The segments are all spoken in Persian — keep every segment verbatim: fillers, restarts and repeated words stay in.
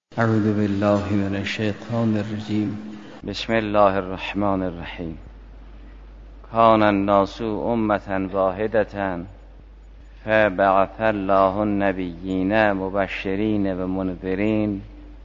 اعوذ بالله من الشیطان الرجیم. بسم الله الرحمن الرحیم. کان الناس امة واحدة فبعث الله النبیین مبشرین و منذرین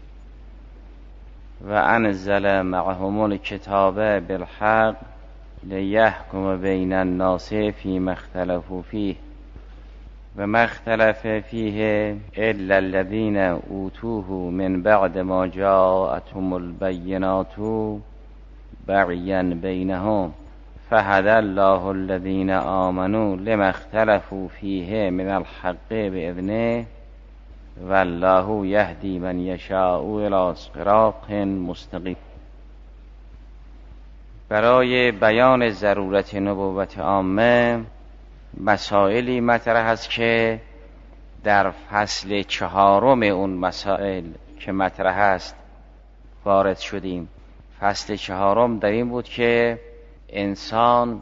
و انزل معهم الکتاب بالحق لیحکم بین الناس فیما اختلفوا فیه و ما اختلف فیه الا الذین اوتوه من بعد ما جاءتهم البینات بغیا بینهم فهدی الله الذین آمنوا لما اختلفوا فیه من الحق باذنه والله یهدی من یشاء الی صراط مستقیم. برای بیان ضرورت نبوت عامه مسائلی مطرح است که در فصل چهارم اون مسائل که مطرح است وارد شدیم. فصل چهارم در این بود که انسان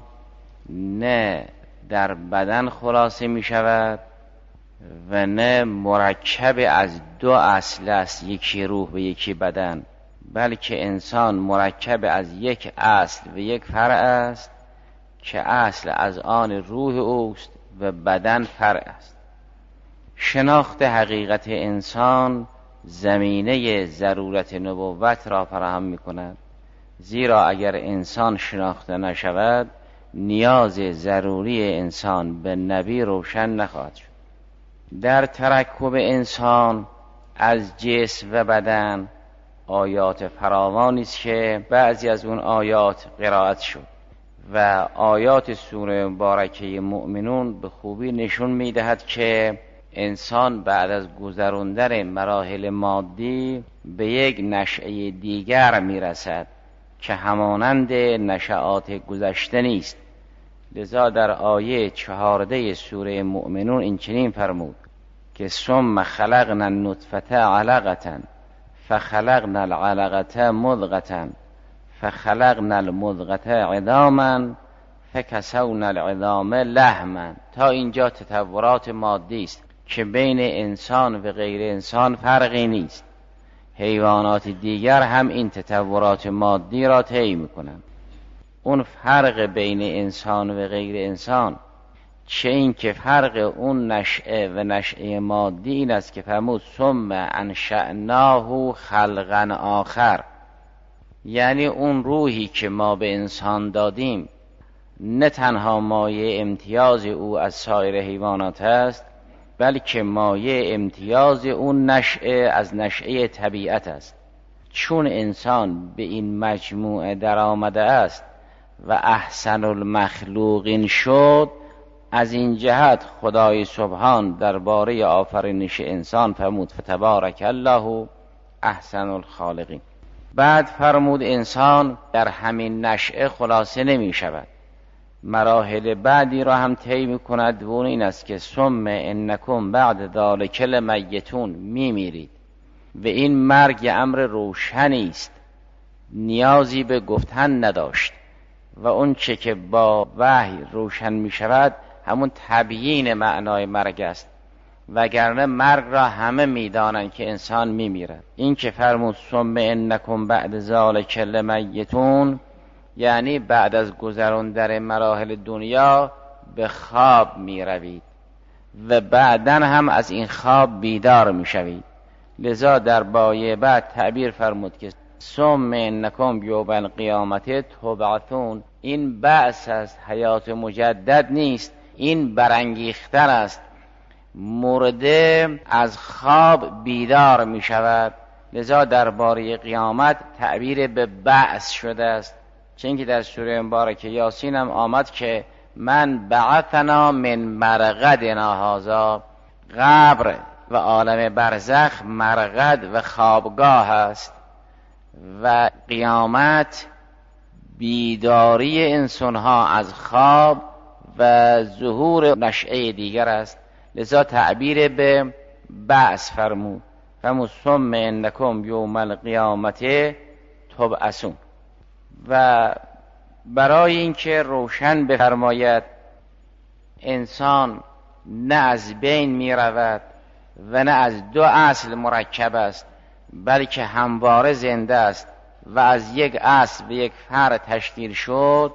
نه در بدن خلاصه می شود و نه مرکب از دو اصل است، یکی روح و یکی بدن، بلکه انسان مرکب از یک اصل و یک فرع است که اصل از آن روح اوست و بدن فرع است. شناخت حقیقت انسان زمینه ضرورت نبوت را فراهم می کند، زیرا اگر انسان شناخته نشود نیاز ضروری انسان به نبی روشن نخواهد شد. در ترکب انسان از جسم و بدن آیات فراوانی است که بعضی از اون آیات قرائت شد و آیات سوره مبارکه مؤمنون به خوبی نشون میدهد که انسان بعد از گذراندن مراحل مادی به یک نشأه دیگر میرسد که همانند نشأات گذشته نیست. لذا در آیه چهارده سوره مؤمنون این چنین فرمود که ثم خلقنا النطفة علقة فخلقنا العلقة مضغة فخلقنا المضغة عظاما فکسونا العظام لحما. تا اینجا تطورات مادی است که بین انسان و غیر انسان فرقی نیست. حیوانات دیگر هم این تطورات مادی را طی میکنند. اون فرق بین انسان و غیر انسان چه این که فرق اون نشأه و نشأه مادی این است که فرمود ثم انشأناه خلقا آخر، یعنی اون روحی که ما به انسان دادیم نه تنها مایه امتیاز او از سایر حیوانات است، بلکه مایه امتیاز اون نشأه از نشأه طبیعت است. چون انسان به این مجموعه در آمده است و احسن المخلوقین شد، از این جهت خدای سبحان درباره آفرینش انسان فرمود فتبارک الله احسن الخالقین. بعد فرمود انسان در همین نشأه خلاصه نمی شود، مراحل بعدی را هم طی می کند و اون این است که ثم انکم بعد ذلک لمیتون، می میرید. و این مرگ امر روشنی است، نیازی به گفتن نداشت و اون چه که با وحی روشن می شود همون تبیین معنای مرگ است، وگرنه مرگ را همه میدانند که انسان میمیرد. این که فرمود ثم انکم بعد ذلک لمیتون، یعنی بعد از گذراندن مراحل دنیا به خواب میروید و بعداً هم از این خواب بیدار میشوید. لذا در بایه بعد تعبیر فرمود که ثم انکم یوم القیامت تبعثون. این بعث است، حیات مجدد نیست، این برانگیختن است. مرده از خواب بیدار می شود. لذا درباره قیامت تعبیر به بعث شده است، چون که در سوره مبارکه یاسین هم آمد که من بعثنا من مرقدنا هذا. قبر و عالم برزخ مرقد و خوابگاه است و قیامت بیداری انسانها از خواب و ظهور نشأه دیگر است. لذا تعبیر به بعث فرمود فرمود ثم انکم یوم القیامت تبعثون. و برای اینکه روشن بفرماید انسان نه از بین می رود و نه از دو اصل مرکب است بلکه همواره زنده است و از یک اصل به یک فرع تشکیل شد،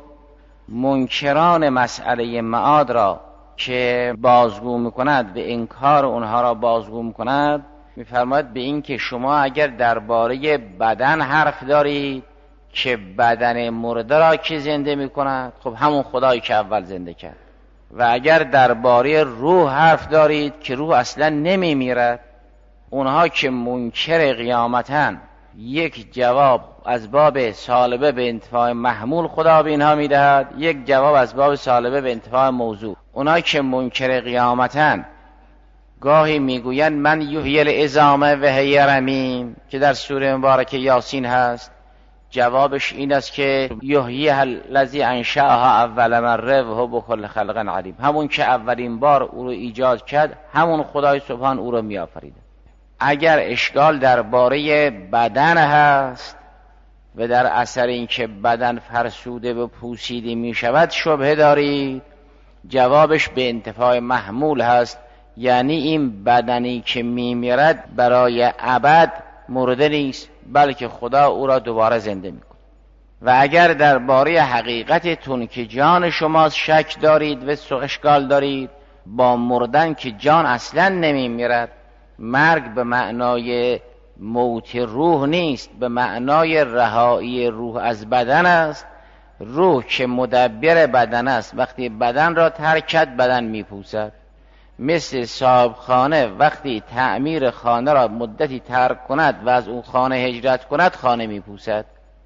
منکران مسئله معاد را که بازگو میکند به انکار اونها را بازگو میکند، میفرماید به این که شما اگر درباره بدن حرف دارید که بدن مرده را که زنده میکند، خب همون خدایی که اول زنده کرد. و اگر درباره روح حرف دارید که روح اصلا نمیمیرد، اونها که منکر قیامتن، یک جواب از باب سالبه به انتفاع محمول خدا به اینها میدهد، یک جواب از باب سالبه به انتفاع موضوع. اونها که منکر قیامتن گاهی میگویند من یحیی العظام و هی رمیم که در سوره مبارکه یاسین هست، جوابش این است که یحیی الذی انشأها اول مره و هو بكل خلق علیم، همون که اولین بار او رو ایجاد کرد، همون خدای سبحان او رو میآفریده. اگر اشکال درباره بدن هست و در اثر اینکه بدن فرسوده و پوسیده می شود شبهه دارید، جوابش به انتفاع محمول هست، یعنی این بدنی که می میرد برای ابد مرده نیست، بلکه خدا او را دوباره زنده می کند. و اگر درباره حقیقتتون که جان شماست شک دارید و اشکال دارید، با مردن که جان اصلا نمی میرد، مرگ به معنای موت روح نیست، به معنای رهایی روح از بدن است. روح که مدبر بدن است، وقتی بدن را ترک کرد بدن میپوسد. مثل صاحب خانه وقتی تعمیر خانه را مدتی ترک کند و از اون خانه هجرت کند، خانه میپوسد.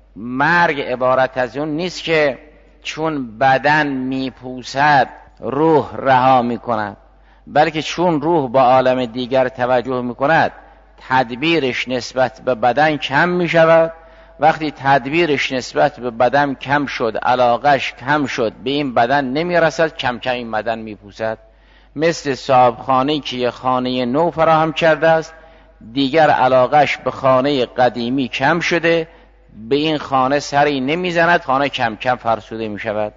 مرگ عبارت از اون نیست که چون بدن میپوسد روح رها میکند، بلکه چون روح با عالم دیگر توجه میکند تدبیرش نسبت به بدن کم میشود. وقتی تدبیرش نسبت به بدن کم شد، علاقش کم شد، به این بدن نمیرسد، کم کم این بدن میپوسد. مثل صاحب خانه‌ای که یه خانه نو فراهم کرده است، دیگر علاقش به خانه قدیمی کم شده، به این خانه سری نمیزند، خانه کم کم فرسوده میشود.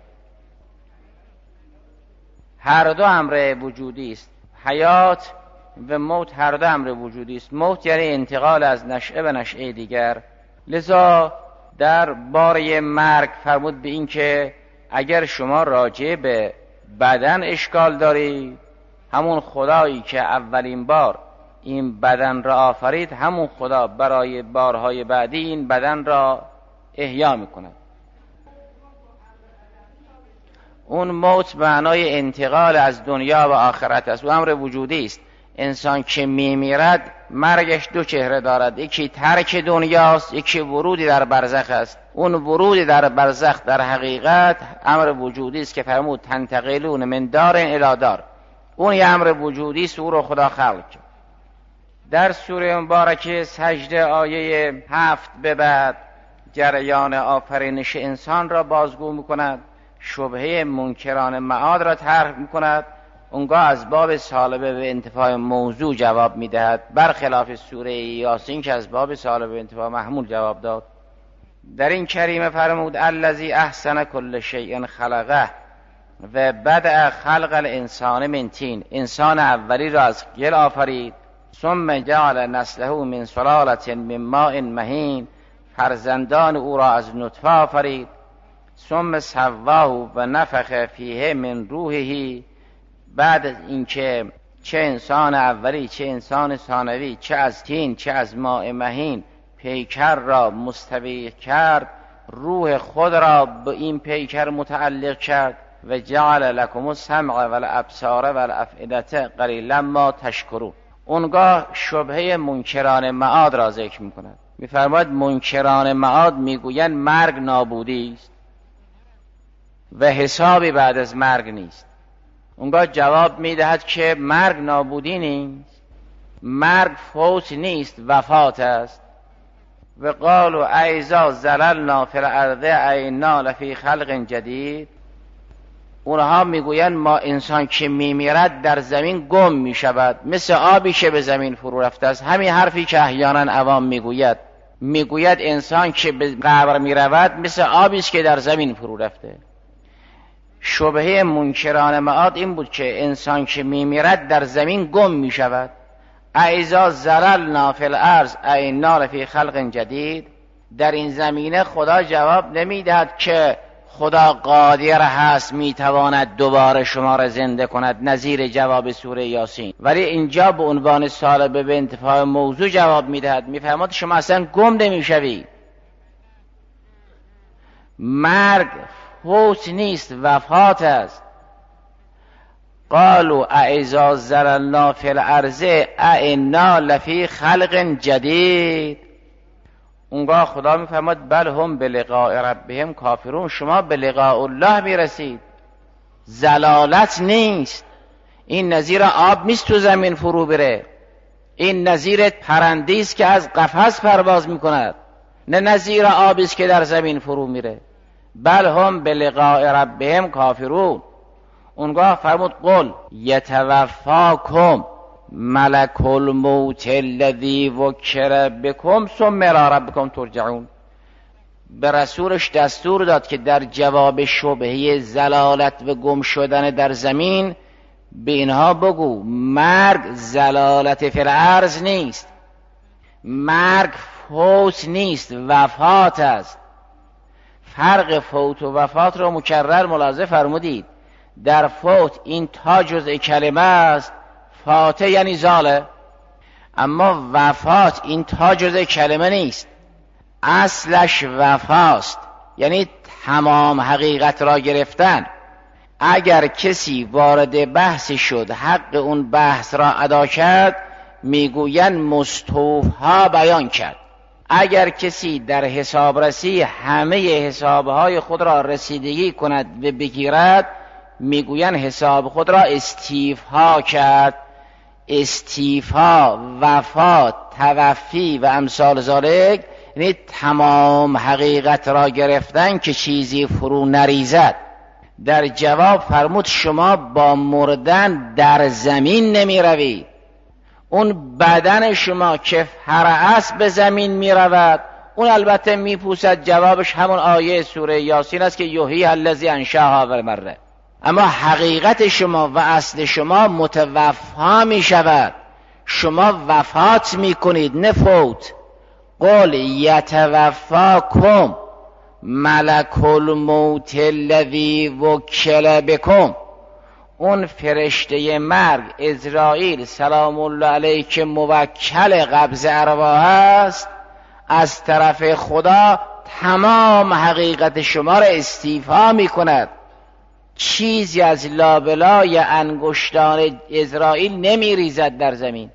هر دو امر وجودی است، حیات و موت هر دو امر وجودی است. موت یعنی انتقال از نشأه به نشأه دیگر. لذا در باره مرگ فرمود به این که اگر شما راجع به بدن اشکال دارید، همون خدایی که اولین بار این بدن را آفرید، همون خدا برای بارهای بعدی این بدن را احیا میکند. اون موت معنای انتقال از دنیا و آخرت است، و امر وجودی است. انسان که میمیرد مرگش دو چهره دارد، یکی ترک دنیاست، یکی ورودی در برزخ است. اون ورودی در برزخ در حقیقت امر وجودی است که فرمود تنتقلون من دار الی دار. اون یه امر وجودی است، او رو خدا خلق کرد. در سوره مبارکه سجده آیه هفت به بعد جریان آفرینش انسان را بازگو میکند، شبهه منکران معاد را طرح میکند، اونگاه از باب سالبه به انتفاع موضوع جواب میدهد، برخلاف سوره یاسین که از باب سالبه به انتفاع محمول جواب داد. در این کریمه فرمود الذی احسن کل شیء خلقه و بدأ خلق الانسان من طین. انسان اولی را از گل آفرید، ثم جعل نسله من سلالة من ماء مهین. فرزندان او را از نطفه آفرید، ثم سواه و نفخ فیه من روحه. بعد از اینکه چه انسان اولی چه انسان ثانوی، چه از طین چه از ماء مهین پیکر را مستوی کرد، روح خود را به این پیکر متعلق کرد. و جعل لکم السمع والابصار والافئده قلیلا ما تشکرون. اونگاه شبهه منکران معاد را ذکر می‌کند. می‌فرماید منکران معاد میگویند مرگ نابودی است و حسابی بعد از مرگ نیست. اونگاه جواب میدهد که مرگ نابودی نیست، مرگ فوت نیست، وفات است. و قالوا اذا زللنا فی الارض اینا لفی خلق جدید. اونها میگویند ما انسان که میمیرد در زمین گم میشود، مثل آبی که به زمین فرو رفته است. همین حرفی که احیانا عوام میگوید، میگوید انسان که به قبر میرود مثل آبی است که در زمین فرو رفته. شبهه منکران معاد این بود که انسان که میمیرد در زمین گم میشود، اذا زللنا فی الارض ائنا لفی خلق جدید. در این زمینه خدا جواب نمیدهد که خدا قادر هست میتواند دوباره شما را زنده کند، نظیر جواب سوره یاسین. ولی اینجا به عنوان سالبه به انتفاع موضوع جواب میدهد، میفهمد شما اصلا گم نمیشوید. مرگ فوت نیست، وفات است. قالوا اذا زللنا فی الارض ائنا لفی خلق جدید. اونگاه خدا میفرماد بل هم به لقاء ربهم کافرون. شما به لقاء الله میرسید، زلالت نیست. این نظیر آب نیست تو زمین فرو بره، این نظیر پرنده است که از قفس پرواز میکند، نه نظیر آبی است که در زمین فرو میره. بل هم به لقاء ربهم کافرون. اونگاه فرمود قل یتوفاکم ملک الموت الذی وکل بکم ثم الی ربکم ترجعون. به رسولش دستور داد که در جواب شبهه زلالت و گم شدن در زمین به اینها بگو مرگ زلالت فی الارض نیست، مرگ فوت نیست، وفات است. فرق فوت و وفات را مکرر ملاحظه فرمودید. در فوت این تا جزء کلمه است، فاته یعنی زاله، اما وفات این تا جزء کلمه نیست، اصلش وفاست، یعنی تمام حقیقت را گرفتن. اگر کسی وارد بحثی شد حق اون بحث را ادا کرد میگوین مستوفها بیان کرد. اگر کسی در حسابرسی همه حسابهای خود را رسیدگی کند و بگیرد میگوین حساب خود را استیفا کرد. استیفا، وفات، توفی و امثال ذالک یعنی تمام حقیقت را گرفتن که چیزی فرو نریزد. در جواب فرمود شما با مردن در زمین نمی روید. اون بدن شما که فرع است به زمین می رود، اون البته می پوسد. جوابش همون آیه سوره یاسین است که یحیی الذی انشأها اول مره. اما حقیقت شما و اصل شما متوفا می شود. شما وفات می کنید نه فوت. قل یتوفاکم ملک الموت الذی وکل بکم. اون فرشته مرگ عزراییل سلام الله علیه که موکل قبض ارواح است، از طرف خدا تمام حقیقت شما را استیفا می کند. چیزی از لابلای انگشتان عزراییل نمی ریزد در زمین.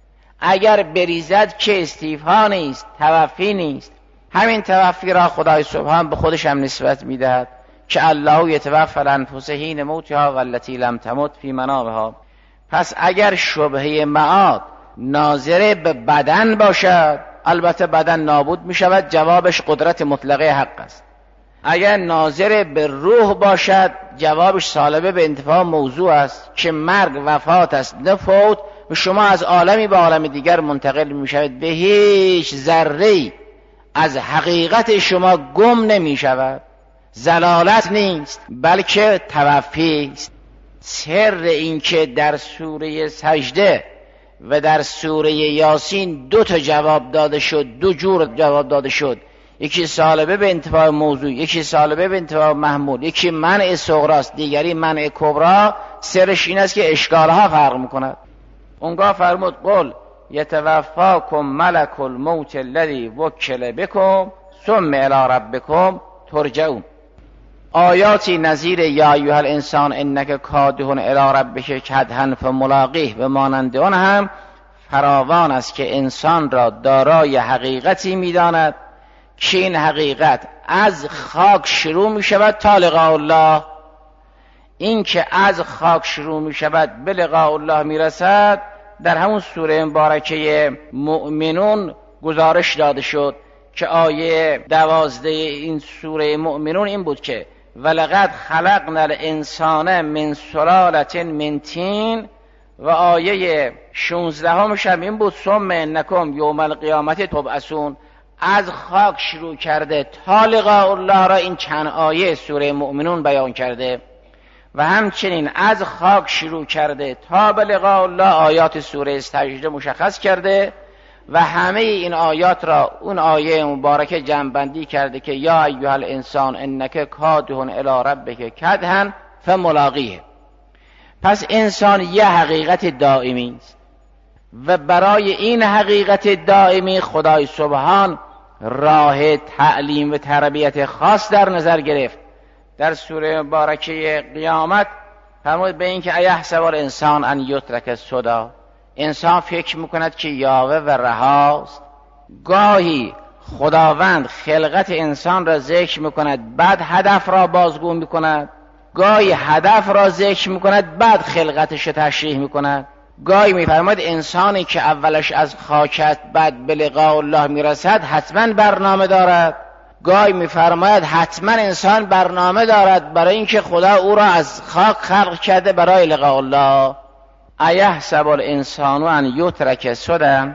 اگر بریزد که استیفا نیست، توفی نیست. همین توفی را خدای سبحان به خودش هم نسبت می دهد که الله یتوفی الانفس حین موتها والتی لم تمت فی منامها. پس اگر شبهه معاد ناظر به بدن باشد، البته بدن نابود می شود، جوابش قدرت مطلقه حق است. اگر ناظر به روح باشد، جوابش سالبه به انتفاع موضوع است که مرگ وفات است نه فوت. شما از عالمی به عالم دیگر منتقل می شود، به هیچ ذره‌ای از حقیقت شما گم نمی شود. زلالت نیست بلکه توفی است. سر این که در سوره سجده و در سوره یاسین دو تا جواب داده شد، دو جور جواب داده شد، یکی سالبه به انتفاع موضوع، یکی سالبه به انتفاع محمول، یکی منع صغراست، دیگری منع کبرا. سرش این است که اشکالها فرق میکند. اونگاه فرمود قل یتوفاکم ملک الموت الذی وکل بکم ثم الی ربکم ترجعون. آیاتی نظیر یا ایها الانسان انک کادح الی ربک کدحا فملاقیه و مانند آن هم فراوان است که انسان را دارای حقیقتی میداند که این حقیقت از خاک شروع می شود تا لقاء الله. این که از خاک شروع می شود به لقاء الله می رسد در همون سوره مبارکه مؤمنون گزارش داده شد که آیه دوازده این سوره مؤمنون این بود که ولقد خلقنا الانسان من سلالة من طین، و آیه شانزده همش هم این بود ثم انکم یوم القیامة تبعثون. از خاک شروع کرده تا لقاء الله را این چند آیه سوره مؤمنون بیان کرده. و همچنین از خاک شروع کرده تا به لقاء الله آیات سوره سجده مشخص کرده و همه این آیات را اون آیه مبارکه جمع‌بندی کرده که یا ایها الانسان انک کادح الی ربک کدحا فملاقیه. پس انسان یه حقیقت دائمی است و برای این حقیقت دائمی خدای سبحان راه تعلیم و تربیت خاص در نظر گرفت. در سوره مبارکه قیامت فرمود به این که ایحسب الانسان ان یترک سدی، انسان فکر میکند که یاوه و رهاست. گاهی خداوند خلقت انسان را ذکر میکند بعد هدف را بازگو میکند، گاهی هدف را ذکر میکند بعد خلقتش را تشریح میکند. گاهی میفرماید انسانی که اولش از خاکت بعد به لقاء الله میرسد حتما برنامه دارد. گاهی میفرماید حتما انسان برنامه دارد برای اینکه خدا او را از خاک خلق کرده برای لقاء الله. ایحسب الانسان ان یترک سدی،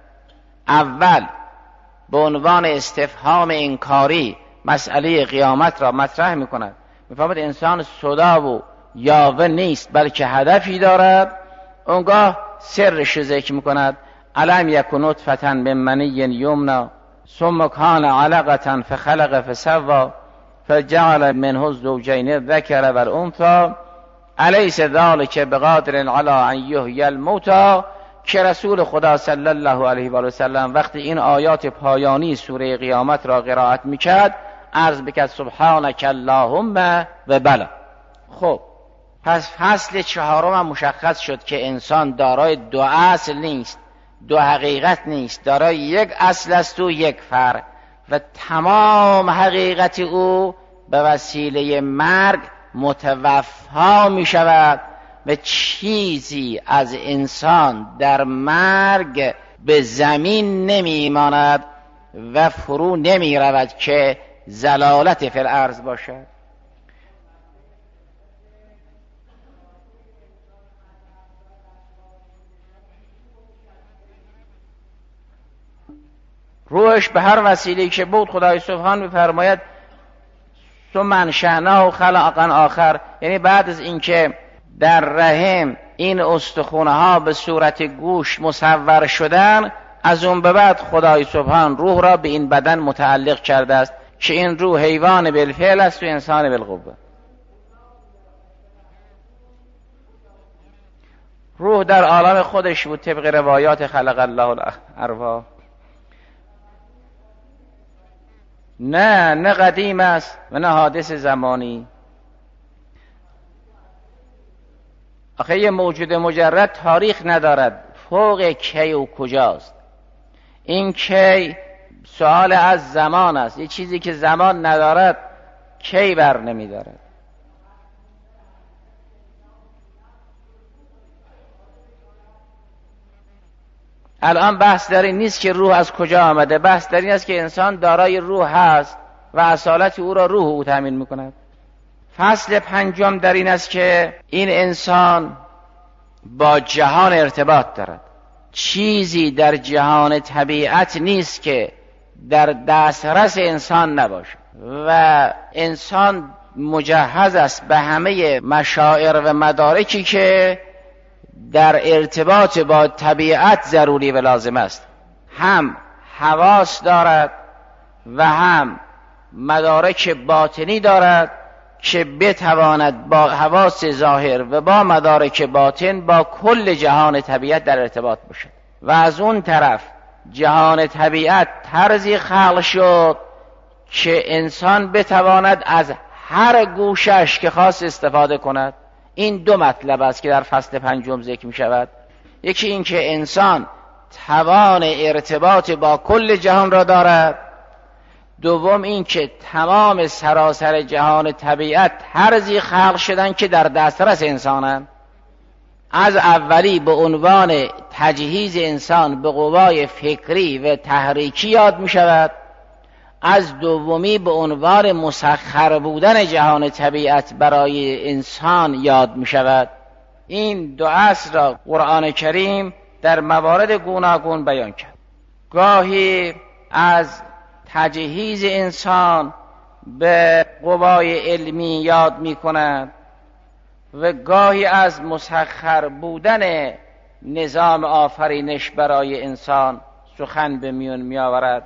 اول به عنوان استفهام انکاری مسئله قیامت را مطرح میکند. میفرماید انسان سدا و یاوه نیست بلکه هدفی دارد. اونگاه سرش ذکر میکند الم یکن نطفة من منی یمنی ثم کان علقة فخلق فسوی فجعل منه الزوجین الذکر والانثی الیس ذلک بقادر علی ان یحیی الموتی، که رسول خدا صلی الله علیه و سلم وقتی این آیات پایانی سوره قیامت را قرائت میکرد عرض بکرد سبحانک اللهم و بلا. خب پس فصل چهارم هم مشخص شد که انسان دارای دو اصل نیست، دو حقیقت نیست، دارای یک اصل است و یک فرع و تمام حقیقت او به وسیله مرگ متوفا می شود و چیزی از انسان در مرگ به زمین نمی ماند و فرو نمی رود که زلالت فی الارض باشد. روحش به هر وسیله‌ای که بود خدای سبحان می‌فرماید ثم انشأناه خلقا آخر، یعنی بعد از اینکه در رحم این استخوان‌ها ها به صورت گوش مصور شدن، از اون به بعد خدای سبحان روح را به این بدن متعلق کرده است که این روح حیوان بالفعل است و انسان بالقوه. روح در عالم خودش بود طبق روایات خلق الله الارواح. نه نه قدیم است و نه حادث زمانی. آخه یه موجود مجرد تاریخ ندارد، فوق کی و کجاست. این کی سوال از زمان است، یه چیزی که زمان ندارد کی بر نمی دارد. الان بحث در این نیست که روح از کجا آمده، بحث در این است که انسان دارای روح هست و اصالت او را روح او تامین میکند. فصل پنجم در این است که این انسان با جهان ارتباط دارد. چیزی در جهان طبیعت نیست که در دسترس انسان نباشد و انسان مجهز است به همه مشاعر و مدارکی که در ارتباط با طبیعت ضروری و لازم است. هم حواس دارد و هم مدارک باطنی دارد که بتواند با حواس ظاهر و با مدارک باطن با کل جهان طبیعت در ارتباط باشد. و از اون طرف جهان طبیعت طرزی خلق شد که انسان بتواند از هر گوشش که خواست استفاده کند. این دو مطلب است که در فصل پنجم ذکر می شود. یکی این که انسان توان ارتباط با کل جهان را دارد، دوم این که تمام سراسر جهان طبیعت طرزی خلق شدن که در دسترس انسانند. از اولی به عنوان تجهیز انسان به قوای فکری و تحریکی یاد می شود، از دومی به عنوان مسخر بودن جهان طبیعت برای انسان یاد می شود. این دو اصل را قرآن کریم در موارد گوناگون بیان کرد. گاهی از تجهیز انسان به قوای علمی یاد می کند، و گاهی از مسخر بودن نظام آفرینش برای انسان سخن به میون می آورد.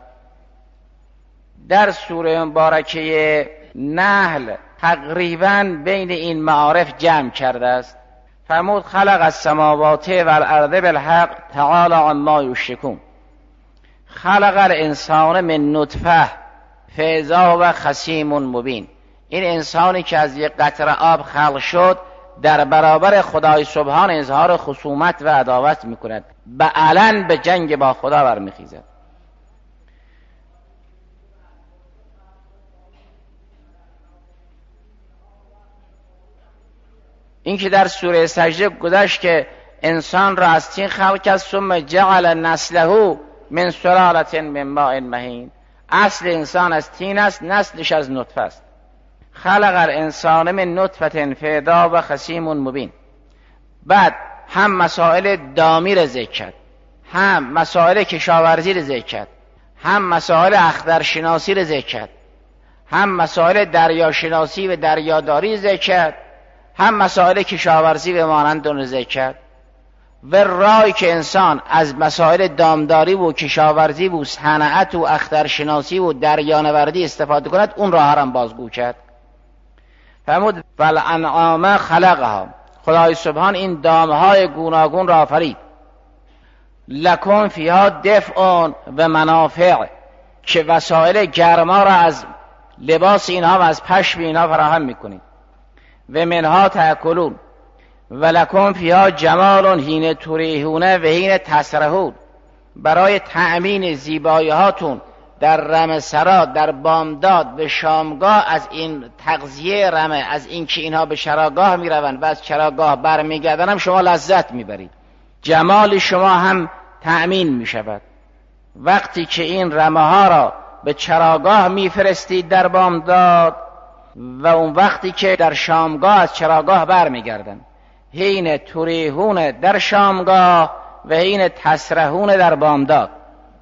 در سوره مبارکه نحل تقریباً بین این معارف جمع کرده است. فرمود خلق السماوات والارض بالحق تعالی عما یشرکون. خلق الانسان من نطفه فاذا هو خصیم مبین. این انسانی که از یک قطره آب خلق شد در برابر خدای سبحان اظهار خصومت و عداوت میکند، به علن به جنگ با خدا برمیخیزد. این که در سوره سجده گذشت که انسان را از طین خلق کرد ثم جعل نسله من سلالة من ماء مهین. اصل انسان از طین است، نسلش از نطفه است. خلق الانسان من نطفه فاذا و خصیم مبین. بعد هم مسائل دامی را ذکر کرد، هم مسائل کشاورزی را ذکر کرد، هم مسائل اخترشناسی را ذکر کرد، هم مسائل دریاشناسی و دریاداری ذکر کرد، هم مسائل کشاورزی و مانند اون ذکر کرد. و رای که انسان از مسائل دامداری و کشاورزی و صنعت و اخترشناسی و دریانوردی استفاده کند، اون را هم بازگو کرد. فرمود والانعام خلقها. خدای سبحان این دامهای گوناگون را آفرید. لکن فیها دفع و منافع، که وسایل گرما را از لباس اینها و از پشم اینها فراهم میکنید. و منها تأکلون و لکن فیها جمال حین تریحون و حین تسرحون. برای تأمین زیبایی هاتون در رمسرا، در بامداد و شامگاه از این تغذیه رمه، از این که اینها به چراگاه میروند و از چراگاه برمیگردن هم شما لذت میبرید. جمال شما هم تأمین میشود. وقتی که این رمه ها را به چراگاه میفرستید در بامداد و اون وقتی که در شامگاه از چراگاه برمیگردن، حین تریحون در شامگاه و حین تسرحون در بامداد.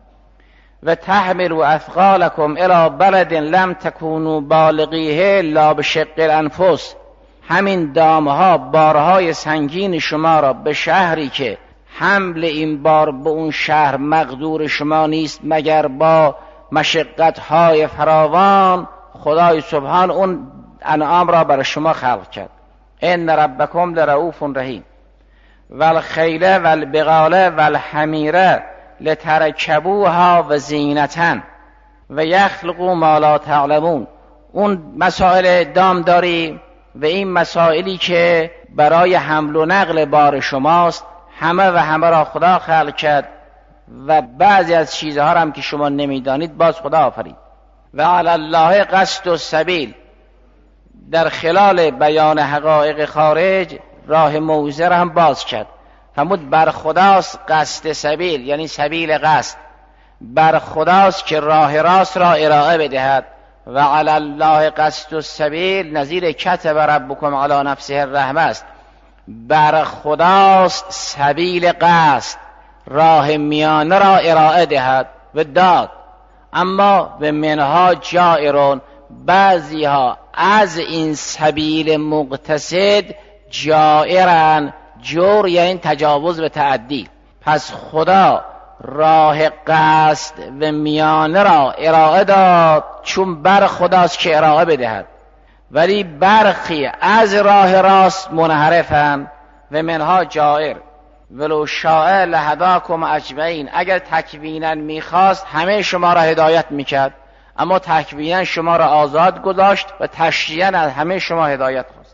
و تحملوا اثقالکم الی بلد لم تکونوا بالغیه الا بشق الانفس. همین دامها بارهای سنگین شما را به شهری که حمل این بار به اون شهر مقدور شما نیست مگر با مشقت‌های فراوان، خدای سبحان اون انعام را برای شما خلق کرد. ان ربکم لرؤوف رحیم. والخیل والبغال والحمیر لترکبوها و زینتن و یخلق ما لا تعلمون. اون مسائل دامداری و این مسائلی که برای حمل و نقل بار شماست، همه و همه را خدا خلق کرد و بعضی از چیزها هم که شما نمیدانید باز خدا آفرید. و علی الله قصد السبیل. در خلال بیان حقایق خارج راه موعظه را هم باز کرد. فرمود بر خداست قصد سبیل، یعنی سبیل قصد. بر خداست که راه راست را ارائه بدهد. و علی الله قصد السبیل نظیر کتب ربکم علی نفسه الرحمه است. بر خداست سبیل قصد، راه میانه را ارائه دهد و داد. اما به منها جائرون، بعضی ها از این سبیل مقتصد جائرن. جور یعنی تجاوز و تعدی. پس خدا راه قصد و میانه را ارائه داد چون بر خداست که ارائه بدهد، ولی برخی از راه راست منحرفن. و منها جائر ولو شاء لهداکم اجمعین. اگر تکوینا میخواست همه شما را هدایت میکرد، اما تکوینا شما را آزاد گذاشت و تشریعا از همه شما هدایت خواست.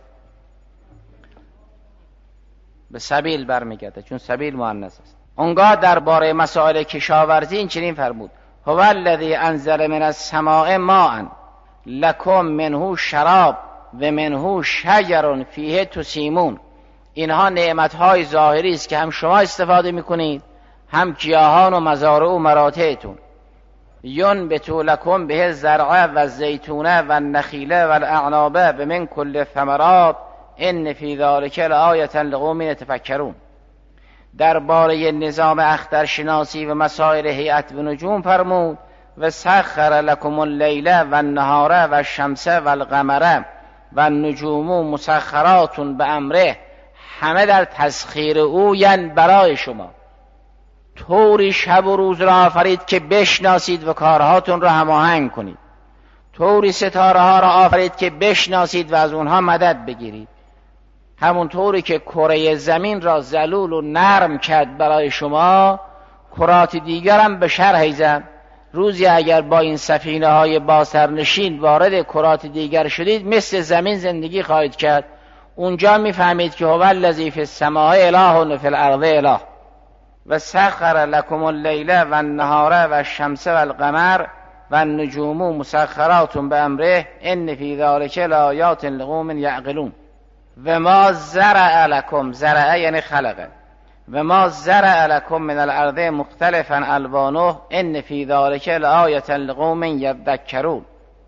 به سبیل برمیگرده چون سبیل مؤنث است. اونگاه درباره مسائل کشاورزی این چنین فرمود: هو الذی انزل من السماء ماء لکم منه شراب و منه شجر فیه تسیمون. اینها نعمتهای ظاهری است که هم شما استفاده میکنید، هم گیاهان و مزارع و مراتعتون. ینبت لکم به الزرع و الزیتون و النخیل و الاعناب و من کل الثمرات ان فی ذلک لآیة لقوم یتفکرون. درباره نظام اخترشناسی و مسائل هیئت و نجوم فرمود: و سخر لکم اللیل و النهار و الشمس و القمر و نجوم مسخرات به امره، همه در تسخیر او یعنی برای شما. طوری شب و روز را آفرید که بشناسید و کارهاتون را هماهنگ کنید. طوری ستاره ها را آفرید که بشناسید و از اونها مدد بگیرید. همون طوری که کره زمین را ذلول و نرم کرد برای شما، کرات دیگر هم به شرح زد. روزی اگر با این سفینه های باسرنشین وارد کرات دیگر شدید، مثل زمین زندگی خواهید کرد. اونجا میفهمید که هو الذی فی السماء اله و فی الارض اله و سخر لکم اللیل و النهار و الشمس و القمر و النجوم مسخرات بامره ان فی ذلک لآیات لقوم یعقلون. و ما زرع لکم، زرع یعنی خلقه، و ما زرع لکم من الارض مختلفا الوانه ان فی ذلک لآیة لقوم یذکرون.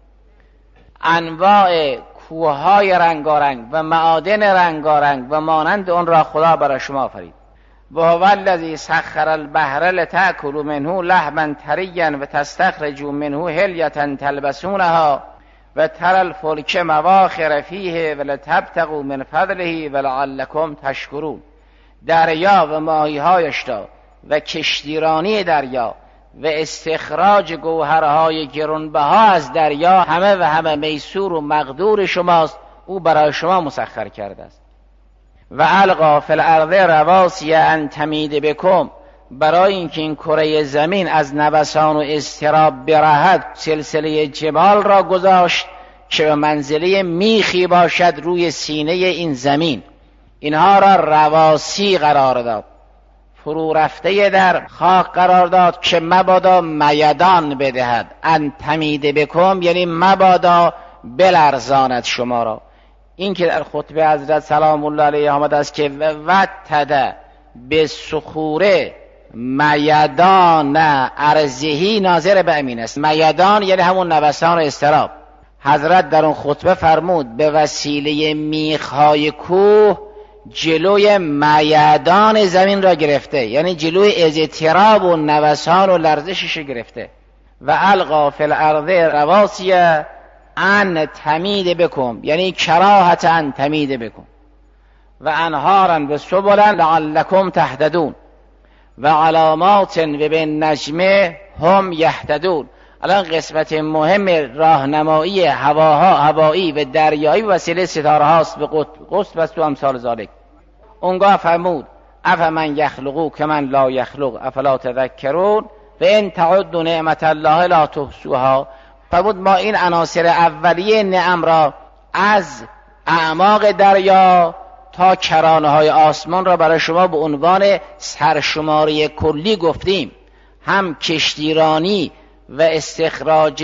انواع کوههای رنگارنگ و معادن رنگارنگ و مانند اون را خدا برای شما آفرید. و هو الذی سخر البحر لتأکلوا منه لحما طریا و تستخرجوا منه حلیة تلبسونها و تری الفلک مواخر فیه و لتبتغوا من فضله و لعلکم تشکرون. دریا و ماهی‌هایش را و کشتیرانی دریا و استخراج گوهرهای گرانبها از دریا همه و همه میسور و مقدور شماست. او برای شما مسخر کرده است. و القا فی الارض رواسی ان تمید بکم، برای اینکه این کره زمین از نوسان و اضطراب برهد، سلسله جبال را گذاشت که به منزله میخی باشد روی سینه این زمین. اینها را رواسی قرار داد، فرو رفته در خاک قرار داد که مبادا میدان بدهد. ان تمید بکم یعنی مبادا بلرزاند شما را. این که در خطبه حضرت سلام الله علیه آمده است که وتد به صخوره میدان ارضهی، ناظر به امین است. میدان یعنی همون نوسان و اضطراب. حضرت در اون خطبه فرمود به وسیله میخهای کوه جلوی میدان زمین را گرفته، یعنی جلوی اضطراب و نوسان و لرزشش گرفته. و القا فی الارض رواسی ان تمید بکم یعنی کراهت ان تمید بکم و انهارا و سبلا لعلکم تهتدون و علامات و بالنجم هم یهتدون. الان قسمت مهم راهنمایی هواها، هوایی و دریایی و وسیله ستاره هاست به قطب و امثال ذالک. اونگاه فرمود افمن یخلقو کمن لا یخلق افلا تذکرون و ان تعدوا نعمت الله لا تحصوها. فرمود ما این عناصر اولیه نعم را از اعماق دریا تا کرانه های آسمان را برای شما به عنوان سرشماری کلی گفتیم. هم کشتیرانی و استخراج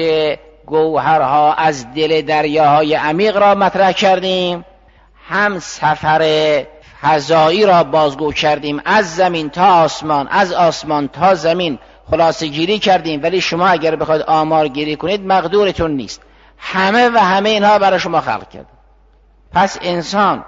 گوهرها از دل دریاهای عمیق را مطرح کردیم، هم سفر فضایی را بازگو کردیم، از زمین تا آسمان، از آسمان تا زمین خلاصه گیری کردیم. ولی شما اگر بخواید آمار گیری کنید مقدورتون نیست. همه و همه اینها برای شما خلق کرد. پس انسان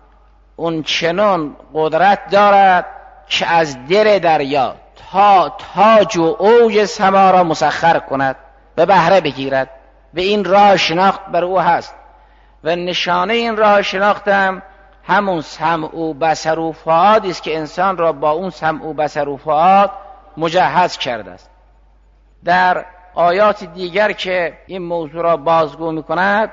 اون چنان قدرت دارد که از دل دریا تا تاج و اوج سما را مسخر کند، به بهره بگیرد. و این راه شناخت بر او هست و نشانه این راه شناختم همون سمع و بصر و فؤاد است که انسان را با اون سمع و بصر و فؤاد مجهز کرده است. در آیات دیگر که این موضوع را بازگو می‌کند،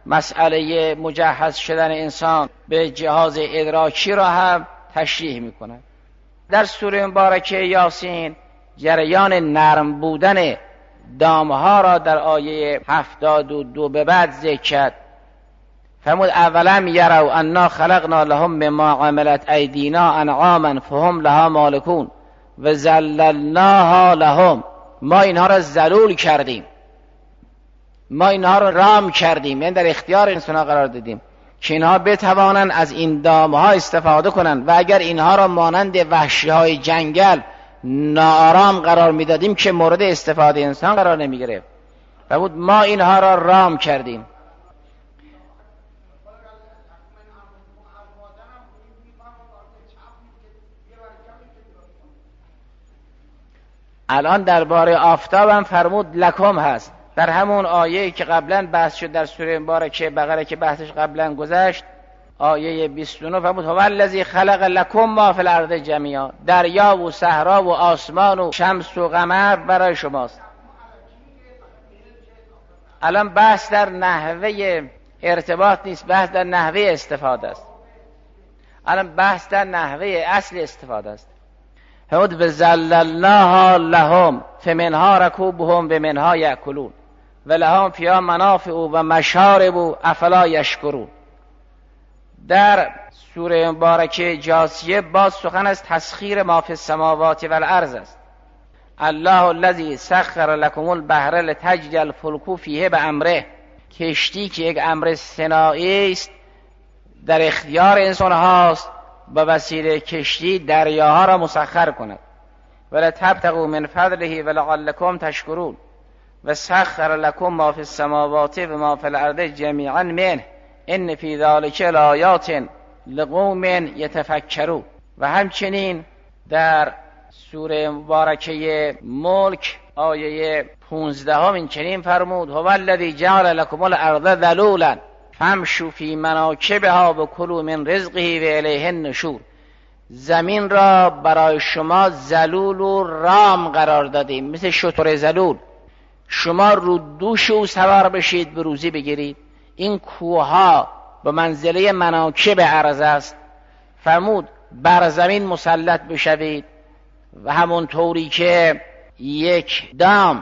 مسئله مجهز شدن انسان به جهاز ادراکی را هم تشریح می‌کند. در سوره مبارکه یاسین جریان نرم بودن دامها را در آیه هفتاد و دو به بعد ذکر کرد. فرمود اولم یروا انا خلقنا لهم مما عملت ایدینا انعاما فهم لها مالکون و ذللناها لهم. ما اینها را ذلول کردیم، ما اینها را رام کردیم، یعنی در اختیار انسانها قرار دادیم که اینها بتوانند از این دامها استفاده کنند. و اگر اینها را مانند وحشی های جنگل ناآرام قرار میدادیم که مورد استفاده انسان قرار نمی گرفت. و بود ما اینها را رام کردیم. الان درباره آفتاب هم فرمود لکم هست. در همون آیه که قبلا بحث شد در سوره مبارکه بقره که بحثش قبلا گذشت، آیه بیست و نه فرمود هو الذی خلق لکم ما فی الارض جمیعا، دریا و صحرا و آسمان و شمس و قمر برای شماست. الان بحث در نحوه ارتباط نیست، بحث در نحوه استفاده است. الان بحث در نحوه اصل استفاده است. فرمود بذللناها لهم فمنها رکوبهم و منها یأکلون و لهم فیها منافع و مشارب افلا یشکرون. در سوره مبارکه جاثیه باز سخن از تسخیر ما فی السماوات و الارض است. الله الذی سخر لکم البحر لتجری الفلک فیه بامره، کشتی که یک امر صناعی است در اختیار انسان هاست، با وسیله کشتی دریاها را مسخر کند. ولا تبتغوا من فضله ولعلکم تشکرون و سخر لکم ما فی السماوات و ما فی الارض جمیعا منه ان فی ذلک لآیات لقوم یتفکرون. و همچنین در سوره مبارکه ملک آیه پانزده هم این چنین فرمود هو الذی جعل لکم الارض ذلولا فامشوا فی مناکبها و کلوا من رزقه و الیه النشور. زمین را برای شما ذلول و رام قرار دادیم، مثل شتر ذلول. شما رو دوش او سوار بشید، به روزی بگیرید. این کوها به منزله مناکب ارض است. فرمود بر زمین مسلط بشوید و همون طوری که یک دام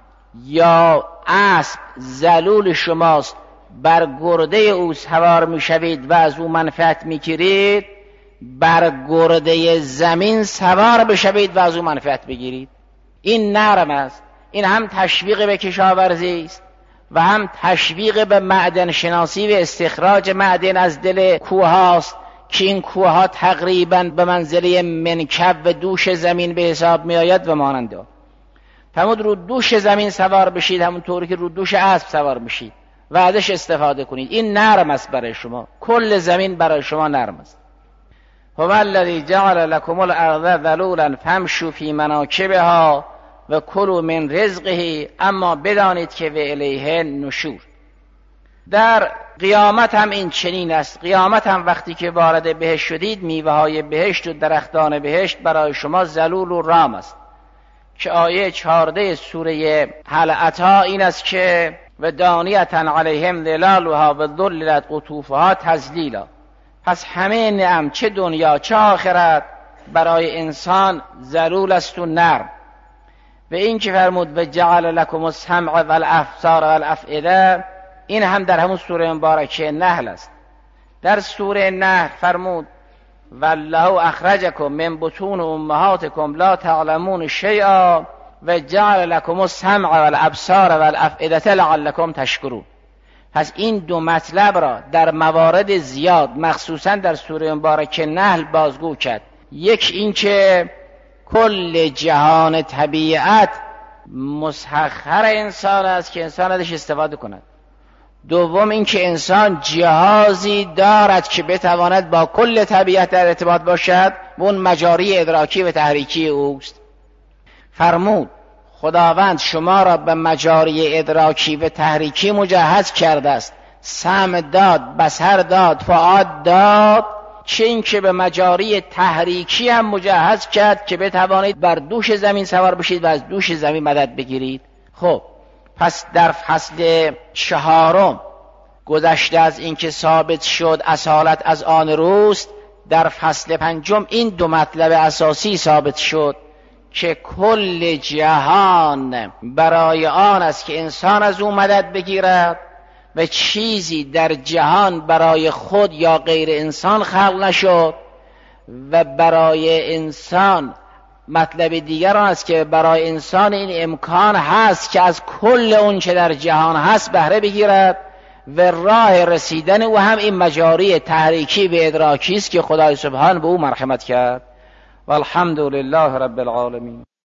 یا اسب ذلول شماست، بر گرده او سوار میشوید و از او منفعت میگیرید، بر گرده زمین سوار بشوید و از او منفعت بگیرید. این نرم است. این هم تشویق به کشاورزی است و هم تشویق به معدن شناسی و استخراج معدن از دل کوه هاست که این کوه ها تقریبا به منزله منکب و دوش زمین به حساب می آید و ماننده. فرمود رو دوش زمین سوار بشید، همونطوری که رو دوش اسب سوار بشید و ازش استفاده کنید. این نرم است برای شما، کل زمین برای شما نرم است. هو الذی جعل لکم الارض ذلولا فامشوا فی مناکبها و کلوا من رزقه، اما بدانید که و الیه النشور. در قیامت هم این چنین است. قیامت هم وقتی که وارد بهشت شدید، میوه های بهشت و درختان بهشت برای شما ذلول و رام است، که آیه چهارده سوره هل اتی این است که و دانیة علیهم ظلالها و ذللت قطوفها تذلیلا. پس همه نعم چه دنیا چه آخرت برای انسان ذلول است و نرم. و این که فرمود و جعل لکم السمع و الابصار و الافئده، این هم در همون سوره مبارکه نحل است. در سوره نحل فرمود والله اخرجکم من بطون امهاتکم لا تعلمون شیئا و جعل لکم السمع و الابصار و الافئده لعلکم تشکرون. پس این دو مطلب را در موارد زیاد مخصوصا در سوره مبارکه نحل بازگو کرد. یک این که کل جهان طبیعت مسخر انسان است که انسان ازش استفاده کند. دوم این که انسان جهازی دارد که بتواند با کل طبیعت در ارتباط باشد و اون مجاری ادراکی و تحریکی اوست. فرمود خداوند شما را به مجاری ادراکی و تحریکی مجهز کرده است. سمع داد، بصر داد، فؤاد داد، چه این که به مجاری تحریکی هم مجهز کرد که بتوانید بر دوش زمین سوار بشید و از دوش زمین مدد بگیرید. خب پس در فصل چهارم گذشته از اینکه ثابت شد اصالت از آن روست، در فصل پنجم این دو مطلب اساسی ثابت شد که کل جهان برای آن است که انسان از او مدد بگیرد و چیزی در جهان برای خود یا غیر انسان خلق نشد. و برای انسان مطلب دیگر آن است که برای انسان این امکان هست که از کل اون چه در جهان هست بهره بگیرد و راه رسیدن او هم این مجاری تحریکی و ادراکی است که خدای سبحان به او مرحمت کرد. والحمد لله رب العالمین.